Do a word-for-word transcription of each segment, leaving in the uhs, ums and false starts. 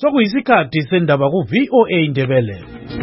Sokuyisikhathi sendaba ku V O A Indebele.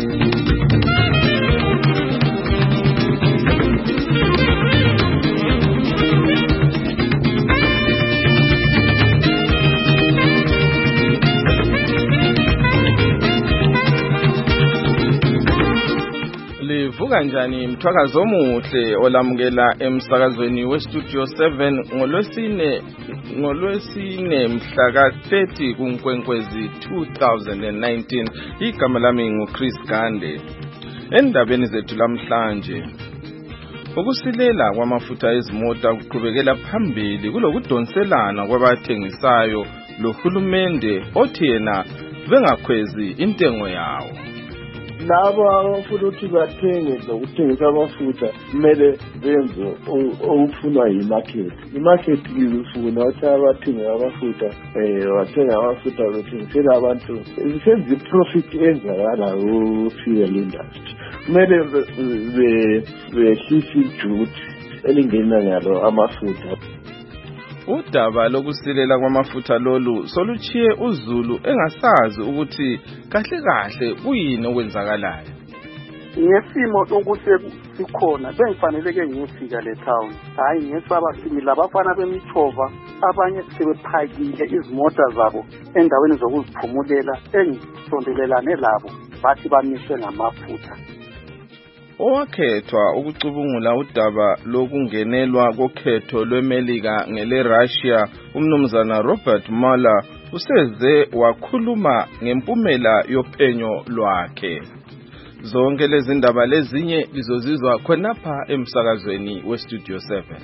Livuka njani mthwakazo omuhle olamukela emsakazweni we Studio seven ngolwesine ngolwesine mhla ka thirty kuNkwenkwezi two thousand nineteen. Igama lami nguChris Gande. Endabeni zethu lamhlanje, ukusilela kwamafutha ezimota kuqhubekela phambili kulokudonselana kwabathengisayo lohulumende othi yena bengakhwezi intengo yawo. Labo abafuna ukuthi bathenge lokuthengisa amafutha kumele benze okufunwa yimarket. Imarket ifuna ukuthi abathengi amafutha eh bathenga amafutha bethengisela abantu isenze profit enzakala ku-fuel industry. Kumele behlise ijuthi elingena ngalo amafutha. Udaba lokusilela kwamafutha lolu soluchiye uZulu engasazi ukuthi kahle kahle kuyini okwenzakalayo. Ngesimo sokuthi sikhona bengifaneleke ngiyofika le town, hayi ngesaba simila abafana bemichova abanye sebephakile izimota zabo endaweni zokuziphumulela engisondelelane labo bathi bamiswe ngamafutha. Owakhethwa ukucubungula udaba lokungenelwa kokhetho lweMelika ngele Russia, umnumzana Robert Mueller useze wakhuluma ngempumela yophenyo lwakhe. Zonke lezi ndaba lezinye lizozizwa khonapha emsakazweni we Studio seven.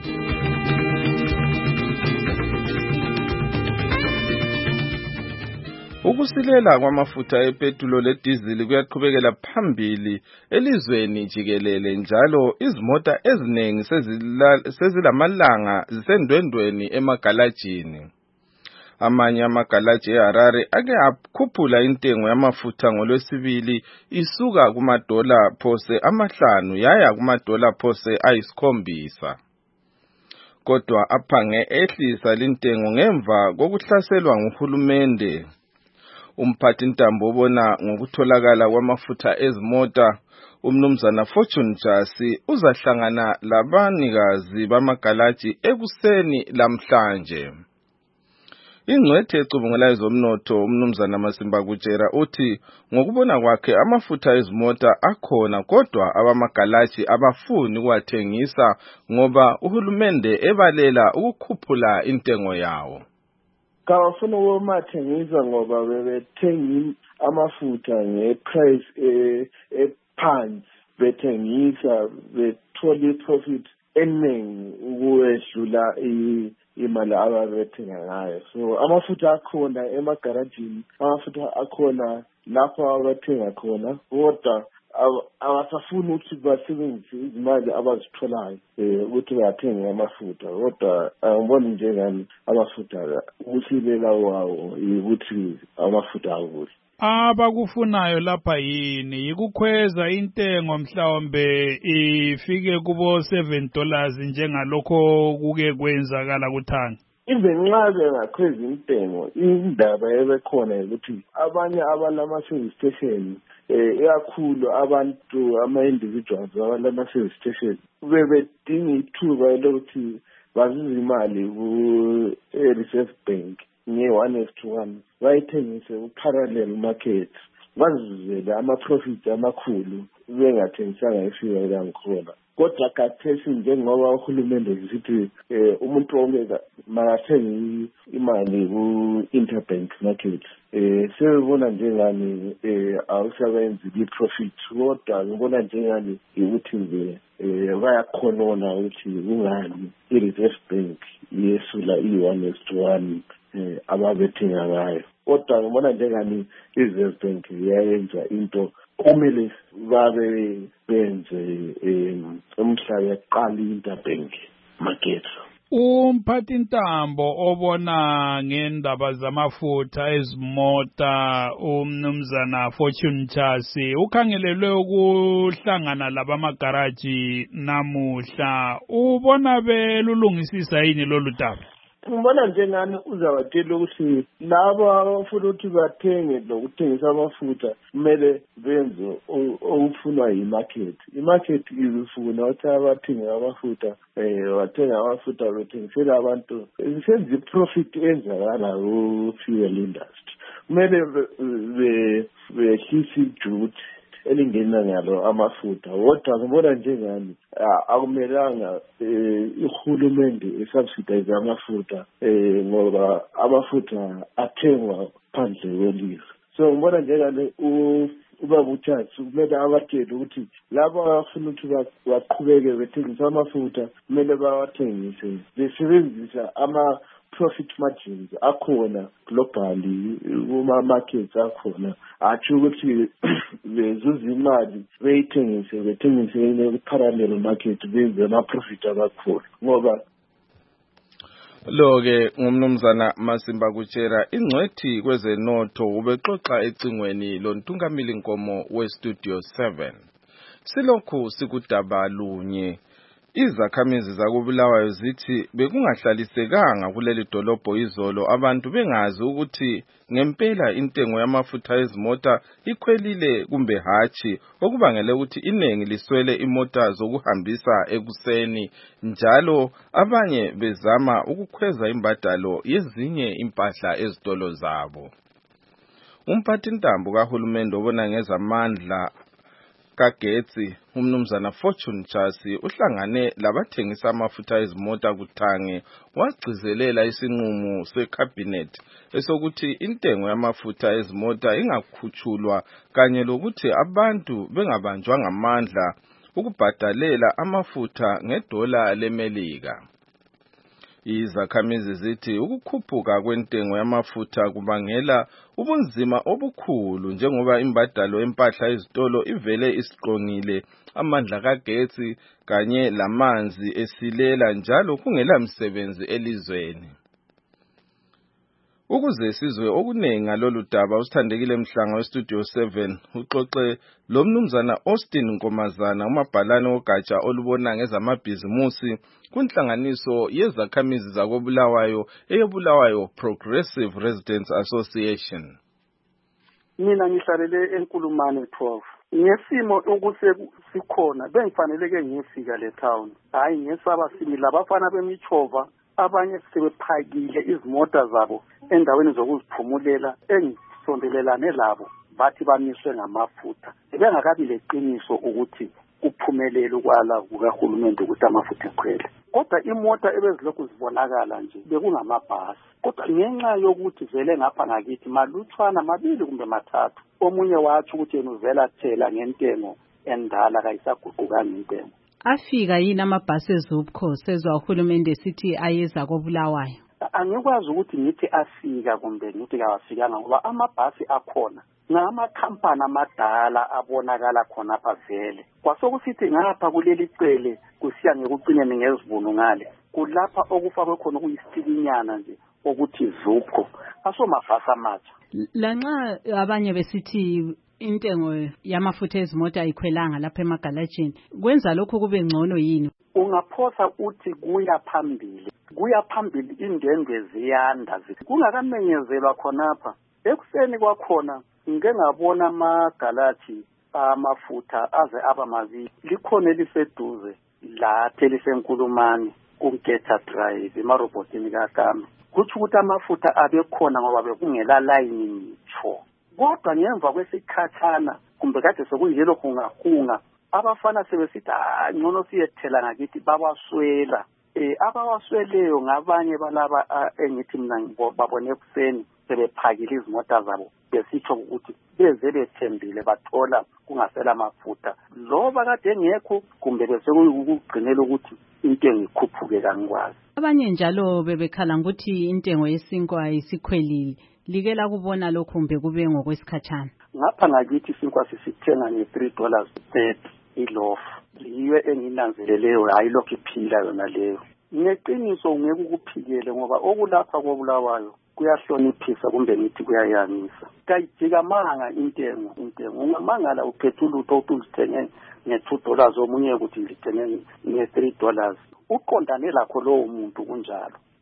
Ukusilela kwamafutha epetulo ledizili kuyaqhubekela phambili elizweni jikelele, njalo izimota eziningi sezilamalanga zisendwendweni emagalajini. Amanye amagalaji eHarare ake akhuphula intengo yamafutha ngolwesibili isuka kumadola phose amahlanu yaya kumadola phose ayisikhombisa. Kodwa aphange ehlisa lintengo ngemva kokuhlaselwa nguhulumende. Umphathi ntambo obona ngokutholakala kwamafutha ezimota, umnumzana Fortune Jasi, uzahlangana labanikazi bamagalaji ekuseni lamhlanje. Ingcwethe ecubungula ezomnotho umnumzana Masimba Kutshera uthi ngokubona kwakhe amafutha ezimota akhona, kodwa abamagalaji abafuni ukuwathengisa ngoba uhulumende ebalela ukukhuphula intengo yawo. Kawafuna ukumathengisa ngoba bebethenga amafutha ngeprice ephansi, bethengisa bethola iprofit eningi ukwedlula imali ababethenga ngayo. So amafutha akhona emagarajini, amafutha akhona lapho abathenga khona, kodwa abasafuni ukuthi basebenzise izimali abazitholayo ukuthi bathenge amafutha. Kodwa angiboni njengani amafutha ukusilela wawo ukuthi amafutha akuhle. Abakufunayo lapha yini yikukhweza intengo mhlawumbe ifike kubo seven dollars njengalokho kuke kwenzakala kuthanga. Even nxa bengakhweza intengo, indaba ebekhona ukuthi abanye abalama-service station eyakhulu abantu ama-individuals abalama-service station bebedinga ithuba lokuthi bazuze imali ku-Reserve Bank nge-one is to one, bayithengise ku-parallel market, bazuzele ama-profit amakhulu bengathengisanga ifika yangikhona. Kodwa khathesi njengoba uhulumende esithi umuntu wonke makathenge imali ku-interbank market, sebebona njengani awusabenzi i-profit, kodwa ngibona njengani ukuthi nje bayakhonona ukuthi kungani i-Reserve Bank yesula i-one is to one ababethenga ngayo. Kodwa ngibona njengani i-Reserve Bank yayenza into kumele babe benze umhla yaqala i-interbank market. Umphathi ntambo obona ngendaba zamafutha ezimota umnumzana Fortune Jasi ukhangelelwe ukuhlangana labamagaraji namuhla, ubona belulungisisa yini lolu daba? ngibona njengani uzabatshela ukuthi labo abafuna ukuthi bathenge nokuthengisa amafutha kumele benze okufunwa yimarket. Imarket izifuna ukuthi abathengi amafutha eh bathenga amafutha bethengisela abantu isenze profit enzakala ku-fuel industry. Kumele behlise ijuthi elingena ngalo amafutha. Kodwa ngibona njengani akumelanga ihulumende esubsidize amafutha ngoba amafutha athengwa phandle kwelizwe. So ngibona njengani ubaba uThathu kumele abatshele ukuthi labo abafuna ukuthi baqhubeke bethengisa amafutha kumele bawathengise besebenzisa ama profit margins akhona globally kuma markets akhona athi ukuthi bezuza imali beyithengise bethengise in parallel market benze ama profit abakhona ngoba lo ke ngumnumzana Masimba Kuchera ingcwethi kwezenotho ubexoxa ecingweni lontungamili Nkomo we Studio seven. Silokhu sikudaba lunye izakhamizi zakubulawayo zithi bekungahlalisekanga kuleli dolobho izolo abantu bengazi ukuthi ngempela intengo yamafutha ezimota ikhwelile kumbe hachi okubangela ukuthi inengi liswele imota zokuhambisa ekuseni njalo abanye bezama ukukhweza imbadalo yezinye impahla ezitolo zabo. Umphathintambo kahulumende obona ngezamandla kagetsi umnumzana Fortune Chasi uhlangane labathengisa amafutha ezimota kuthange wagcizelela isinqumo secabinet esokuthi intengo yamafutha ezimota ingakhutshulwa kanye lokuthi abantu bengabanjwa ngamandla ukubhadalela amafutha ngedola leMelika. Izakhamizi zithi ukukhuphuka kwentengo yamafutha kubangela ubunzima obukhulu njengoba imbadalo empahla ezitolo ivele isiqongile amandla kagetsi kanye lamanzi esilela njalo kungela msebenzi elizweni. Ukuze sizwe okunengi ngalolu daba usithandekile Mhlanga we Studio seven uxoxe lo mnumzana Austin Nkomazana umabhalane ogatsha olubona ngezamabhizimusi kunhlanganiso yezakhamizi zakobulawayo eyobulawayo Progressive Residents Association. Mina ngihlalele eNkulumane twelve. Ngesimo okusesikhona bengifaneleke ngifika le town. Hayi ngesaba simi labafana bemichova abanye sebephakile izimota zabo endaweni zokuziphumulela engisondelelane labo bathi bamiswe ngamafutha. Bengakabi leqiniso ukuthi kuphumelele ukwala kukaHulumende ukuthi amafutha ekhwele. Kodwa imota ebezilokhu zibonakala nje bekungamabhasi. Kodwa ngenxa yokuthi vele ngapha ngakithi malutshwana mabili kumbe mathathu. Omunye wathi ukuthi yena uvela thela ngentengo endala kayisaguqukanga intengo. Afika yini amabhasi eZupco sezwa uHulumende sithi ayeza kobulawayo? Angikwazi ukuthi ngithi afika kumbe ngithi kawafikanga ngoba amabhasi akhona ngamakhampani amadala abonakala khona apha vele. Kwasokusithi ngapha kuleli cele kusiya ngekucineni ngezivuno ngale kulapha okufakwe khona kuyisitikinyana nje ukuthi Zupco asomabhasi amatsha. Lanxa abanye besithi intengo yamafutha ezimota ayikhwelanga lapha emagalajini kwenza lokho kube ngcono yini? Ungaphosa uthi kuya phambili kuya phambili indendwe ziyanda kungakamenyezelwa khonapha ekuseni kwakhona ngike ngabona amagalaji amafutha aze aba mabili likhona eliseduze la telisenkulumani kuMketha Drive emarobotini kaKama kuthi ukuthi amafutha abekhona ngoba bekungela line ngitsho. Kodwa ngemva kwesikhathana kumbe kade sekuyilo hungahunga abafana sebesithi ah ngcono siyethela ngakithi babaswela. Eh abawasweleyo ngabanye balaba engithi mina ngibabone ekuseni sebephakile izimota zabo besitsho ukuthi beze bethembile bathola kungasela amafutha loba kade engekho kumbe bese kuyikugcinela ukuthi intengo ikhuphuke kangikwazi. Abanye njalo bebekhala ukuthi intengo yesinkwa isikhwelile like la kubona lokho kumbe kube ngokwesikhatshana. Ngapha ngakithi isinkwa sisithenga nge-three dollars thirty iloaf yiyo enginanzeleleyo hayi lokho iphila yona leyo. Ngeqiniso ngeke ukuphikele ngoba okulapha kobulawayo kuyahloniphisa kumbe ngithi kuyayangisa. Kayijika manga intengo intengo ungamangala uphethe ulutho utulithenge nge-two dollars omunye ukuthi ngithenge nge-three dollars uqondane lakho lowo muntu kunjalo.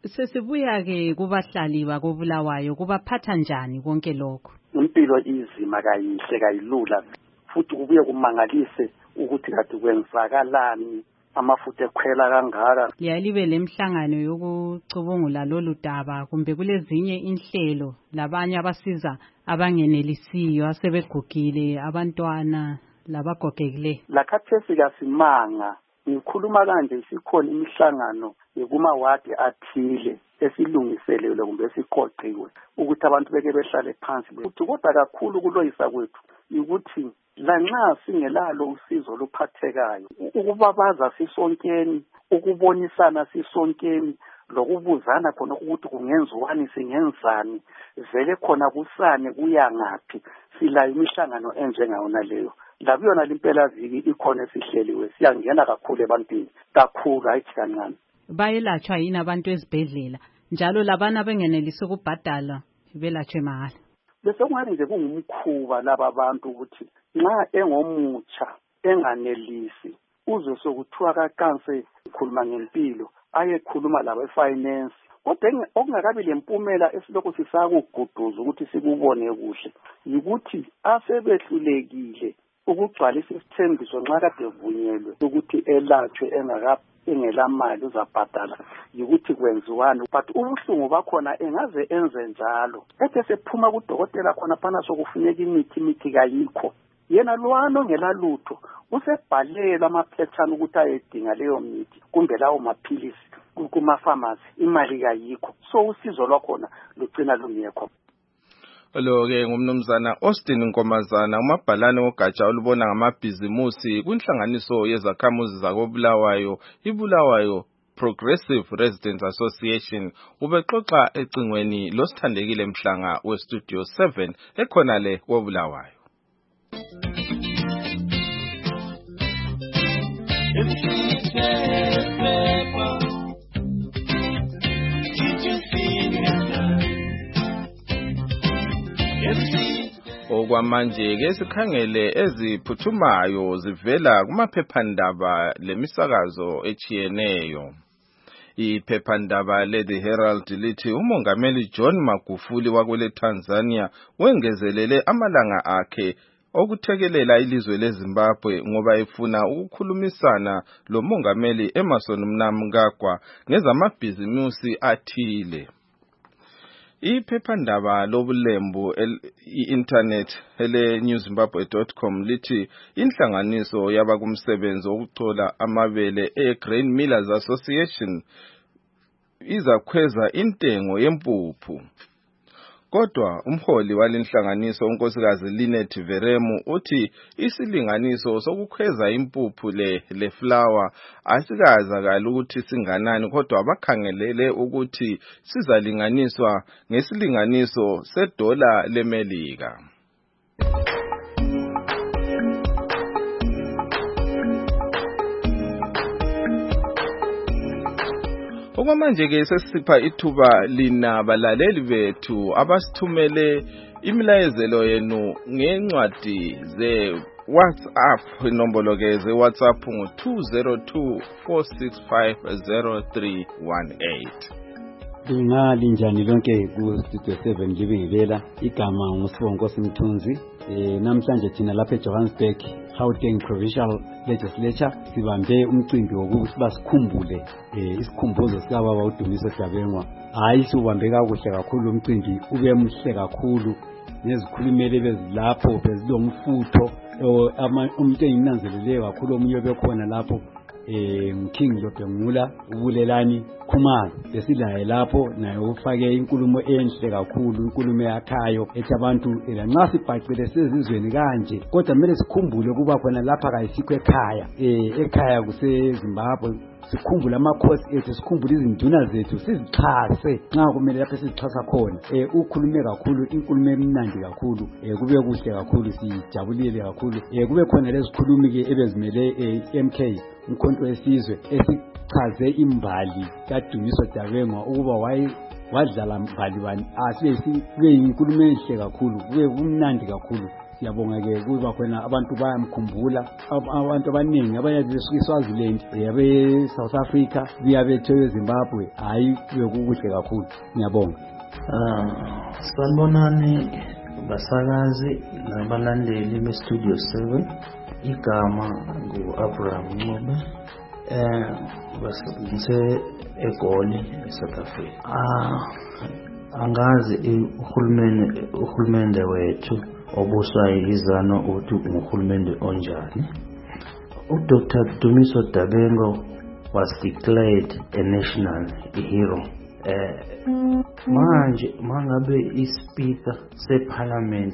Sesibuya ke kubahlali bakobulawayo kubaphatha njani konke lokho? Impilo izima kayihle kayilula futhi kubuye kumangalise ukuthi kade kwenzakalani amafutha ekhwela kangaka. Liyalibe lemhlangano yokucubungula lolu daba kumbe kulezinye inhlelo labanye abasiza abangenelisiyo asebegugile abantwana labagogekile? Lakhathesi kasimanga ngikhuluma kanje isikhona imihlangano yekuma wadi athile esilungiselelwe kumbe esiqoqiwe ukuthi abantu beke behlale phansi ukuthi kodwa kakhulu kuloyisa kwethu ukuthi lanxa singelalo usizo luphathekayo ukubabaza sisonkeni ukubonisana sisonkeni lokubuzana khona ukuthi kungenziwani singenzani vele khona kusane kuya ngaphi sila imihlangano enjengayona leyo labiyona limpela viki ikhona esihleliwe siyangena kakhulu ebantwini kakhulu hayithi kancane. Bayelatshwa yini abantu ezibhedlela njalo labana bengenelisi ukubhadala belatshwe mahala? Bese kungani nje kungumkhuba laba abantu ukuthi nxa engomutsha enganelisi uzwe sokuthiwa kakanse ikhuluma ngempilo ayekhuluma laba efinance kodwa okungakabi lempumela esilokhu sisakuguduza ukuthi sikubone kuhle yikuthi asebehlulekile ukugcwalisa isithembiso nxa kade vunyelwe ukuthi elatshwe engaka engela mali uzabhadala yikuthi kwenziwani but ubuhlungu bakhona engaze enze njalo ethe sephuma kudokotela khona phana sokufuneka imithi imithi kayikho yena lwano ngelalutho usebhalela amaphethana ukuthi ayedinga leyo mithi kumbe lawo maphilisi kuma pharmacy imali kayikho so usizo lwakhona lugcina lungekho. Lo ke ngumnumzana Austin Nkomazana umabhalane ogatsha olubona ngamabhizimusi kwinhlanganiso yezakhamuzi zakobulawayo ibulawayo Progressive Residents Association ubexoxa ecingweni losithandekile Mhlanga we Studio seven ekhona le kobulawayo. Okwamanje ke sikhangele eziphuthumayo zivela kumaphephandaba lemisakazo echiyeneyo. Iphephandaba le The Herald lithi umongameli John Magufuli wakwele Tanzania wengezelele amalanga akhe okuthekelela ilizwe leZimbabwe ngoba efuna ukukhulumisana lo mongameli Emmerson Mnangagwa ngezamabhizimusi athile. Iphephandaba lobulembu i-internet ele new zimbabwe dot com lithi inhlanganiso yabakumsebenzi wokucola amabele e-Grain Millers Association izakhweza intengo yempuphu. Kodwa umholi walenhlanganiso unkosikazi Linet Veremu uthi isilinganiso sokukhweza impuphu le le flour asikazakala ukuthi singanani kodwa abakhangelele ukuthi sizalinganiswa ngesilinganiso sedola leMelika. Okwamanje ke sesipha ithuba lina balaleli bethu abasithumele imilayezelo yenu ngencwadi ze WhatsApp inombolo ke ze WhatsApp ngo two zero two four six five zero three one eight. Lingalinjani lonke ku Studio seven ngibingelela igama ngusibongo Simthunzi. Eh namhlanje thina lapha eJohannesburg Gauteng Provincial Legislature sibambe umcimbi wokuthi basikhumbule eh isikhumbuzo sika baba uDumiso Dabengwa. Hayi subambe kakuhle kakhulu umcimbi ube mhle kakhulu nezikhulumele bezilapho bezilomfutho umuntu enginanzelele kakhulu omunye bekhona lapho eh King Lobengula ubulelani Khumalo besilaye lapho naye ufake inkulumo enhle kakhulu inkulumo yakhayo ethi abantu lanxa sibhaqile sezizweni kanje kodwa kumele sikhumbule kuba khona lapha kayisikho ekhaya eh ekhaya kuseZimbabwe sikhumbule amakhosi ethu sikhumbule izinduna zethu sizixhase nxa kumele lapha sizixhasa khona eh ukhulume kakhulu inkulumo emnandi kakhulu eh kube kuhle kakhulu sijabulile kakhulu eh kube khona lezikhulumi ke ebezimele M K umkhonto wesizwe esichaze imbali kaDumiso Dabengwa ukuba wayi wadlala mbali bani asibe sibe inkulumo enhle kakhulu kube kumnandi kakhulu siyabonga ke kuba khona abantu bayamkhumbula abantu abaningi abayabe besuka eSwaziland yabe South Africa biyabe eThewe Zimbabwe hayi bekukuhle kakhulu ngiyabonga. ah sanibonani basakazi nabalandeli be Studio seven igama ngu-Abraham Ncube eh basebenzise eGoli eSouth Africa. ah angazi uhulumende uhulumende wethu obuswa yizano uthi uhulumende onjani. uDoctor Dumiso Dabengo was declared a national hero. eh manje mangabe ispeaker separliament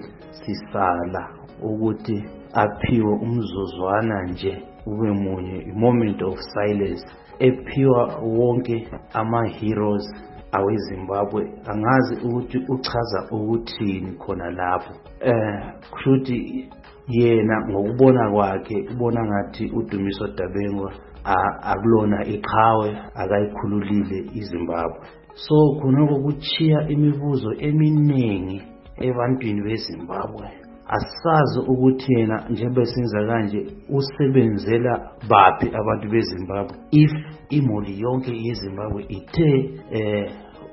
sisala ukuthi aphiwe umzuzwana nje ube munye moment of silence ephiwa wonke ama heroes aweZimbabwe, angazi ukuthi uchaza ukuthini khona lapho. eh kushuthi yena ngokubona kwakhe ubona ngathi uDumiso Dabengo akulona iqhawe akayikhululile iZimbabwe. So khonoko kuchiya imibuzo eminingi ebantwini beZimbabwe. Asazi ukuthi yena njengoba senza kanje usebenzela baphi abantu beZimbabwe if imoli yonke yeZimbabwe ithe eh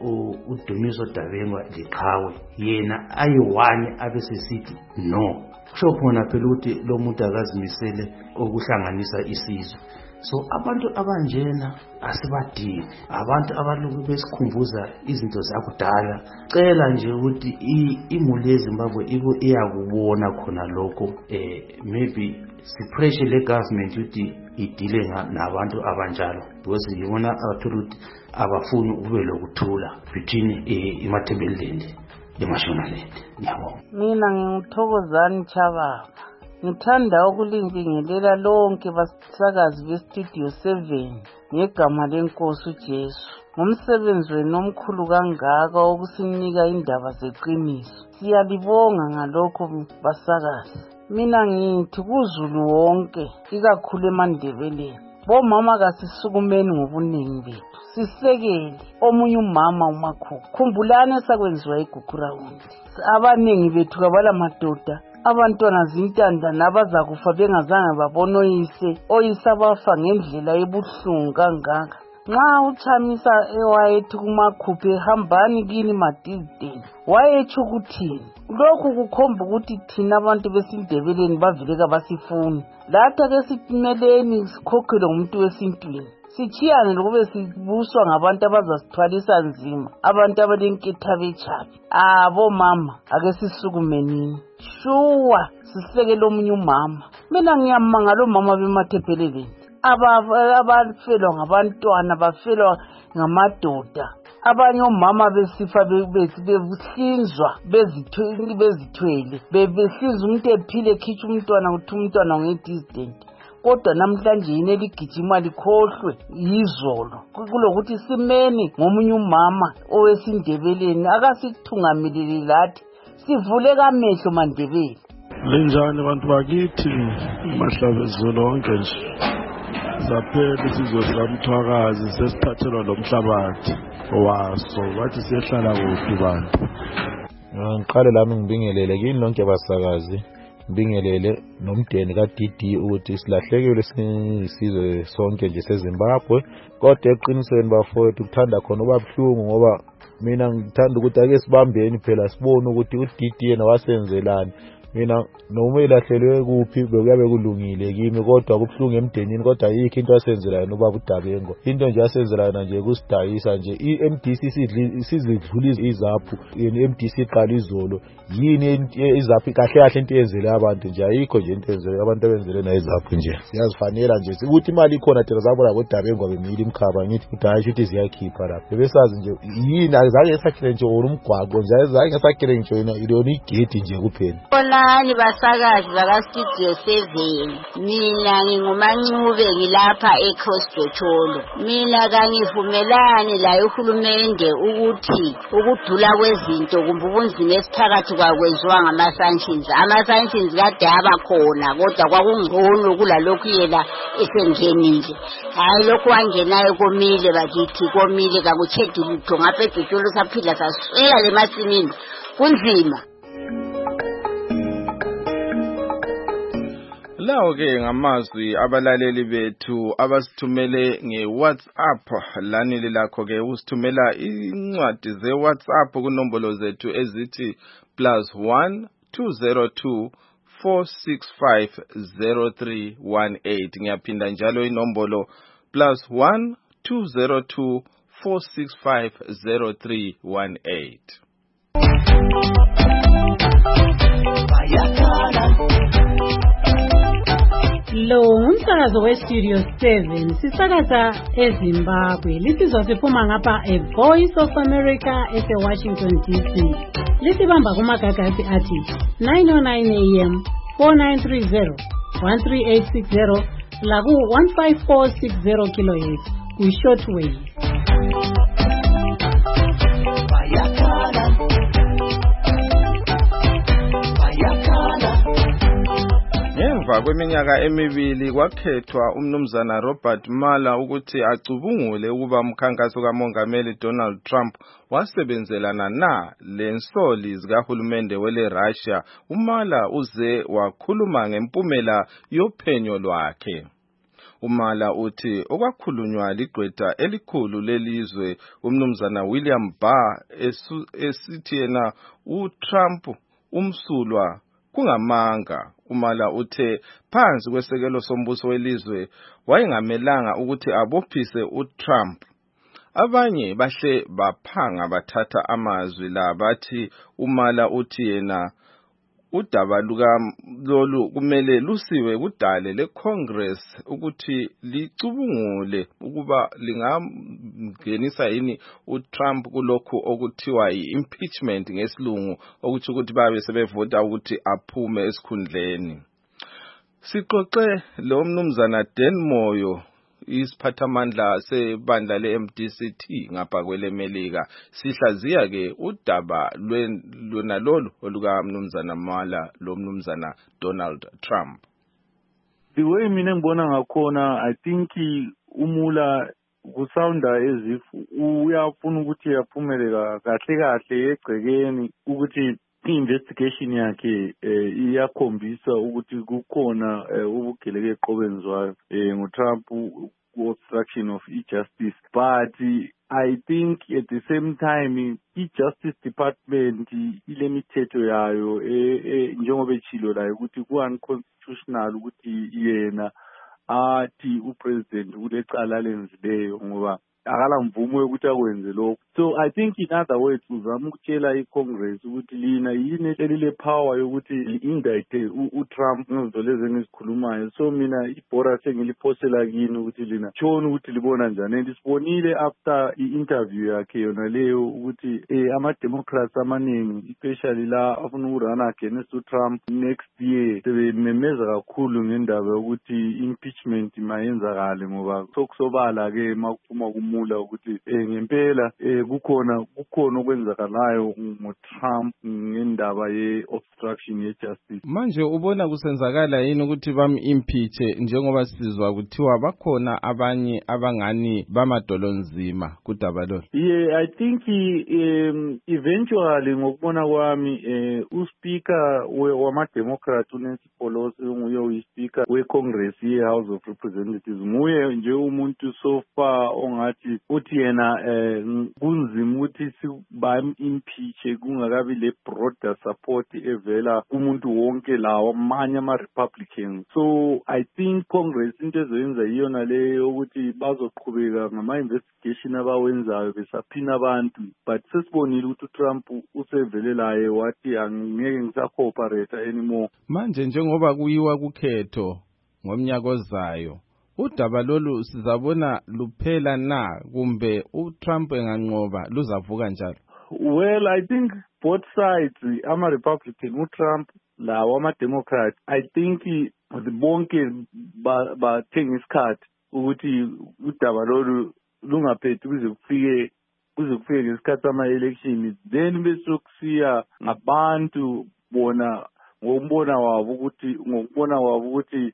uDumiso Dabengo liqhawe yena ayiwani abesesithi no. Kusho khona phela ukuthi lo muntu akazimisele ukuhlanganisa isizwe. So abantu abanjena asibadini, abantu abalokhu besikhumbuza izinto zakudala. Cela nje ukuthi imuli yeZimbabwe iko iyakubona khona lokho, eh maybe sipressure le government ukuthi idile nabantu abanjalo, because yibona abathola ukuthi abafuni ube lokuthula between iMatabeleland eMashonaland. Ngiyabonga. Mina nginguthokozani Chababa. Ngithanda ukulingingelela lonke basakazi beStudio seven ngegama lenkosi uJesu. Ngomsebenzi wenu omkhulu kangaka okusinika indaba zeqiniso. Siyalibonga ngalokho basakazi. Mina ngithi kuZulu wonke ikakhulu eMandebeleni, bomama kasisukumeni ngobuningi bethu. Sisekele omunye umama umakhulu. Khumbulani esakwenziwa iGugurawundi. Abaningi bethu kabala madoda, abantwana zintanda nabazakufa bengazange babona oyise, oyise abafa ngendlela ebuhlungu kangaka. Nxa uChamisa ewayethi kumakhuphe hambani kini madizideni, wayetsho ukuthini? Lokhu kukhomba ukuthi thina abantu besindebeleni bavileka basifuni. Latha ke sitimeleni sikhokhelwe ngumuntu wesintwini. Sichiyane lokube sibuswa ngabantu abazasithwalisa nzima, abantu abalenketha bechabi. Abo mama ake sisukumenini. Shuwa sisekele omunye umama. Mina ngiyamanga lo mama beMatabeleland. Abafelwa ngabantwana, bafelwa ngamadoda. Abanye omama besifa bebuhlinzwa bezithwele bezithwele bebehlinza umuntu ephile ekhitsha umntwana ukuthi umntwana ngedistant. Kodwa namhlanje yini ligijima likhohlwe yizolo kulokuthi simeni ngomunye umama owesindebeleni akasithungameleli lathi sivule kamehlo Mandebele. Linjani abantu bakithi mahlabezulu lonke nje zaphela isizwe samthwakazi sesithathelwa lomhlabathi waso bathi siyehlala kuphi bantu. Ngiqale lami ngibingelele kini lonke basakazi, ngibingelele nomdeni kaDidi ukuthi silahlekelwe sisizwe sonke nje seZimbabwe, kodwa eqinisweni bafowethu ukuthanda khona obabhlungu ngoba mina ngithanda ukuthi ake sibambeni phela sibone ukuthi uDidi yena wasenzelani. Mina noma elahlelwe kuphi bekuyabe kulungile kimi, kodwa kubhlungu emdenini, kodwa yikho into asenzela yena ubaba uDabengo. Into nje asenzela yena nje kusidayisa nje. I-M D C sizidlulisa izaphu, i-M D C iqala izolo. Yini izaphu kahle kahle into yenzele abantu nje, ayikho nje into yenzele abantu abenzele na izaphu nje. Siyazifanela nje ukuthi imali ikhona thina zabona ngoDabengo bemile imkhaba, ngithi ukuthi hayi ukuthi ziyakhipha lapha. Besazi nje yini azange sakhile nje umgwaqo nje, azange sakhile nje yona igate nje kuphela. Bonani basakazi bakaStudio seven. Mina ngingumancube ngilapha eCrossbetholo. Mina kangivumelani la uhulumende ukuthi ukudula kwezinto kumbe ubunzima esiphakathi kwakwenziwa ngama-sanctions. Ama-sanctions kade abakhona kodwa kwakungcono kulalokhu yena esengenile. Hayi lokhu wangenayo komile bakithi, komile kakuchedi lutho ngapha eBhetholo saphila saswela lemasimini kunzima. Lawo ke ngamazwi abalaleli bethu abasithumele nge-WhatsApp. Lanili lakho ke usithumela incwadi ze-WhatsApp kunombolo zethu ezithi plus one two zero two four six five zero three one eight. Ngiyaphinda njalo inombolo plus one two zero two four six five zero three one eight. Lo umsakazo we-Studio seven sisakaza eZimbabwe. Lisizwa siphuma ngapha e-Voice of America ese-Washington D C. Lisibamba kumagagasi athi nine oh nine A M, four nine three zero, one three eight six zero laku one five four six zero kilohertz ku-shortwave. Ngemva kweminyaka emibili kwakhethwa umnumzana Robert Mueller ukuthi acubungule ukuba umkhankaso kamongameli Donald Trump wasebenzelana na lensoli zikahulumende wele Russia. uMueller uze wakhuluma ngempumela yophenyo lwakhe. uMueller uthi okwakhulunywa ligqwetha elikhulu lelizwe umnumzana William Barr esithi yena uTrump umsulwa kungamanga. uMueller uthe phansi kwesekelo sombuso welizwe wayengamelanga ukuthi abophise uTrump. Abanye bahle baphanga bathatha amazwi la bathi uMueller uthi yena udaba luka lolu kumele lusiwe kudale leCongress ukuthi licubungule ukuba lingamngenisa yini uTrump kulokhu okuthiwa yi-impeachment ngesilungu, okuthi ukuthi babe sebevota ukuthi aphume esikhundleni. Sixoxe lo mnumzana Dan Moyo, isiphathamandla sebandla le-M D C T ngapha kwelemelika. Sihlaziya ke udaba lwena lolu oluka mnumzana Mueller lo mnumzana Donald Trump. The way mina ngibona ngakhona, I think uMueller kusounda as if uyafuna ukuthi aphumelele kahle kahle egcekeni ukuthi i-investigation yakhe iyakhombisa ukuthi kukhona ubugelekeqo obenzwayo ngoTrump obstruction of e-justice. But I think at the same time i-Justice Department ilemithetho yayo njengoba echilo la ukuthi ku-unconstitutional ukuthi yena athi upresident kulecala lenzileyo ngoba akala mvumo yokuthi akwenze lokho. So I think in other words uzama ukutshela iCongress ukuthi lina yini elile power yokuthi indict uTrump ngezinto lezi engizikhulumayo. So mina ibhora sengiliphosela kini ukuthi lina tshona ukuthi libona njani. And sibonile after i-interview yakhe yona leyo ukuthi eh ama-Democrats amaningi especially la afuna ukurana against uTrump next year sebememeza kakhulu ngendaba yokuthi impeachment mayenzakale ngoba sokusobala ke makuphuma kuMueller ukuthi eh ngempela eh kukhona kukhona okwenzakalayo ngoTrump ngendaba ye-obstruction ye-justice. Manje ubona kusenzakala yini ukuthi bam-impeach njengoba sizwa kuthiwa bakhona abanye abangani bamadolonzima kudaba lolu? Yeah, I think um, eventually ngokubona kwami eh uSpeaker wama-Democrat uNancy Pelosi nguye uSpeaker we-Congress ye-House of Representatives, nguye nje umuntu so far ongathi uthi yena eh kunzima ukuthi bam-impeach kungakabi le broader support evela kumuntu wonke lawo amanye ama-Republicans. So I think Congress into ezoyenza yiyona leyo ukuthi bazoqhubeka ngama-investigation abawenzayo besaphina abantu, but sesibonile ukuthi uTrump usevelelaye wathi angeke ngisacooperate anymore. Manje njengoba kuyiwa kukhetho ngomnyaka ozayo, udaba lolu sizabona luphela na kumbe uTrump enganqoba luzavuka njalo? Well, I think both sides, ama-Republican uTrump lawo ama-Democrat, I think bonke bathenga isikhathi ukuthi udaba lolu lungaphethi kuze kufike kuze kufike ngesikhathi ama-election, then bese kusiya ngabantu bona ngombona wabo ukuthi ngokubona wabo ukuthi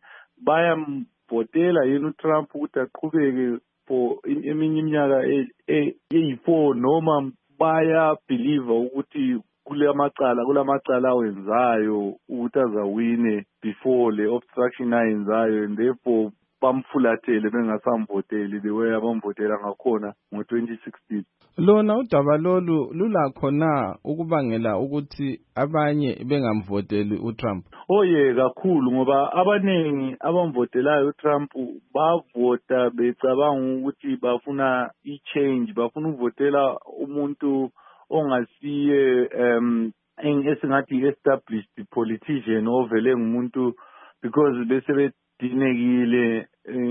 bayamvotela yena uTrump ukuthi aqhubeke for eminye iminyaka eyi-four noma baya believe ukuthi kule macala kula macala awenzayo ukuthi azawine before le obstruction ayenzayo, and therefore bamfulathele bengasamvoteli the way abamvotela ngakhona ngo twenty sixteen. Lona udaba lolu lulakho na ukubangela ukuthi abanye bengamvoteli uTrump? Oye kakhulu, ngoba abanengi abamvotelayo uTrump bavota becabanga ukuthi bafuna i-change, bafuna ukuvotela umuntu ongasiye um esingathi established politician ovele ngumuntu, because bese bedinekile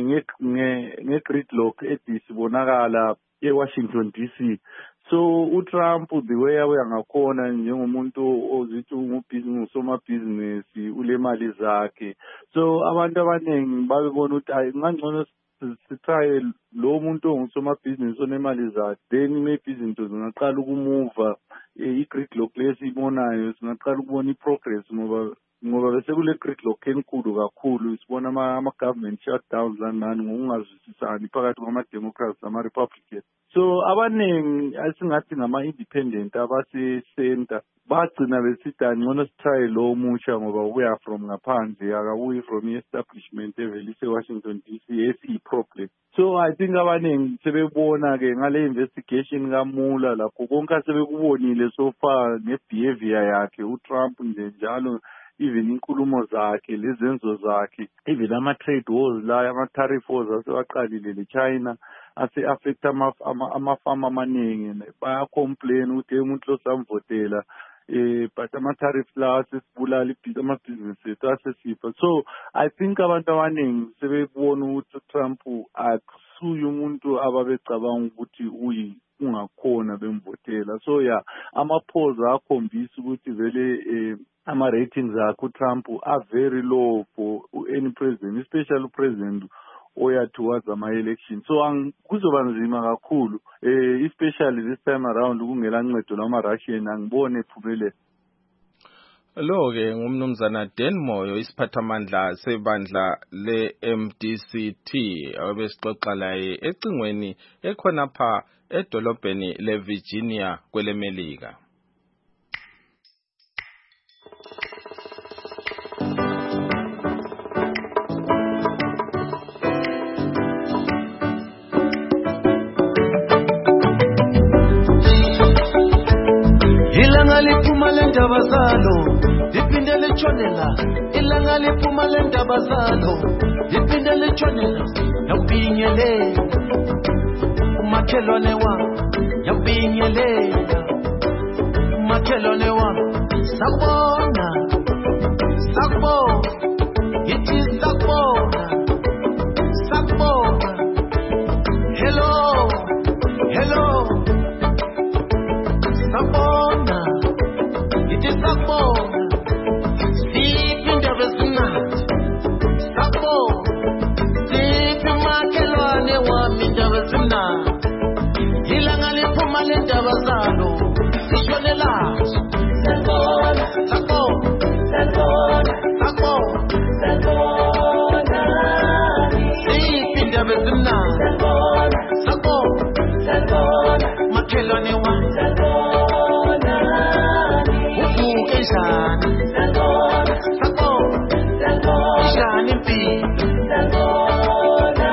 nge-gridlock edisibonakala eWashington D C. So uTrump the way awe ngakhona njengomuntu ozithi ungubhizinisi somabhizinisi ulemali zakhe, so abantu abaningi babebona ukuthi hayi ngangcono sithaye lo muntu ongusomabhizinisi onemali zakhe, then maybe izinto zingaqala ukumuva i-gridlock lesibonayo, singaqala ukubona i-progress ngoba ngoba bese kule gridlock enkulu kakhulu sibona ama-government shutdowns lanani ngokungazwisisani phakathi kwama-Democrats nama-Republicans. So abaningi asingathi ngama-independent abase-center bagcina besithi ngcono sitry lo musha ngoba uya from ngaphandle akabuyi from i-establishment evele ise-Washington D C esiyi-problem. So I think abaningi sebebona-ke ngale investigation kaMueller lapho konke asebekubonile so far nge-behavior yakhe uTrump nje njalo, even inkulumo zakhe lezenzo zakhe, even ama-trade wars la ama-tariff wars asewaqalile le-China ase-affect amafama amaningi, bayacomplain ukuthi umuntu losamvotela eh but ama-tariffs lawa asesibulala amabhizinisi ethu asesifa. So I think abantu abaningi sebebona ukuthi uTrump akusuye umuntu ababecabanga ukuthi uyi ungakhona bemvotela. So yeah, ama-polls akhombisa ukuthi vele eh ama-ratings akhe uTrump are very low for any president, especially upresident oya towards ama-election. So kuzoba nzima kakhulu eh especially this time around kungela ncedo lama-Russian, angibone ephumelele. Lo-ke ngumnumzana Dan Moyo, isiphathamandla sebandla le-M D C T abesixoxa laye ecingweni ekhonapha edolobheni le-Virginia kwelemelika. Ilanga liphuma lendaba zalo liphinde litshonela, ilanga liphuma lendaba zalo liphinde litshonela, yawubingelela umakhelwane wami, yawubingelela umakhelwane wami, sakubona sakubona ithi sakubona sakubona, hello hello sakubona ithi sakubona, siphi indaba ezinqathi sakubona, siphi umakhelwane wami indaba ezinqathi, ilanga liphuma lendaba zalo lishone lazo, sakubona sakubona sakubona sakubona sakubona, siphi indaba ezinqathi sakubona sakubona sakubona, makhelwane wami sakubona, uvuke njani sakubona sakubona sakubona, njani impilo sakubona.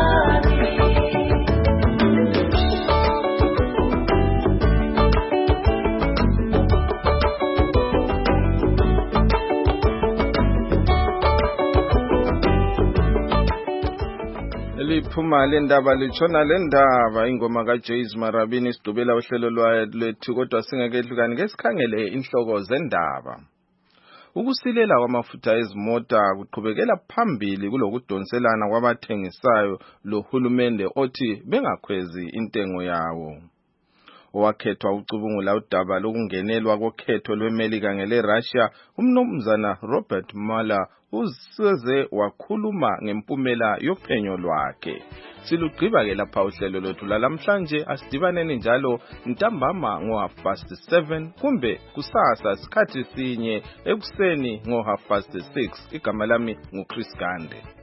Liphuma lendaba litshona lendaba, ingoma kaJays Marabini isidubela uhlelo lwethu, kodwa singakehlukani ngesikhangele inhloko zendaba. Ukusilela kwamafutha ezimota kuqhubekela phambili kulokudonselana kwabathengisayo lohulumende othi bengakhwezi intengo yawo. Owakhethwa ucubungula udaba lokungenelwa kokhetho lweMelika ngele-Russia, umnumzana Robert Mueller useze wakhuluma ngempumela yophenyo lwakhe. Silugqiba-ke lapha uhlelo lwethu lalamhlanje, asidibaneni njalo ntambama ngo half past seven kumbe kusasa sikhathi sinye ekuseni ngo half past six. Igama lami nguChris Gande.